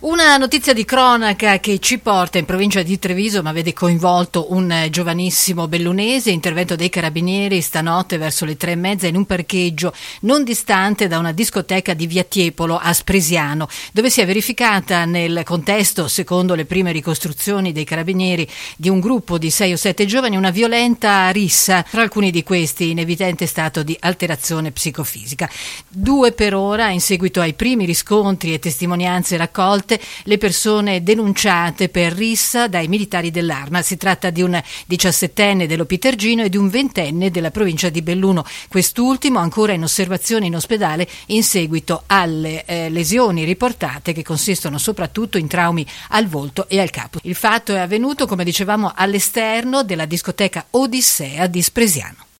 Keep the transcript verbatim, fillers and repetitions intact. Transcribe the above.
Una notizia di cronaca che ci porta in provincia di Treviso, ma vede coinvolto un giovanissimo bellunese. Intervento dei carabinieri stanotte verso le tre e mezza in un parcheggio non distante da una discoteca di Via Tiepolo a Spresiano, dove si è verificata nel contesto, secondo le prime ricostruzioni dei carabinieri, di un gruppo di sei o sette giovani una violenta rissa, tra alcuni di questi in evidente stato di alterazione psicofisica. Due per ora, in seguito ai primi riscontri e testimonianze raccolte, le persone denunciate per rissa dai militari dell'Arma. Si tratta di un diciassettenne dell'Opitergino e di un ventenne della provincia di Belluno, quest'ultimo ancora in osservazione in ospedale in seguito alle eh, lesioni riportate, che consistono soprattutto in traumi al volto e al capo. Il fatto è avvenuto, come dicevamo, all'esterno della discoteca Odissea di Spresiano.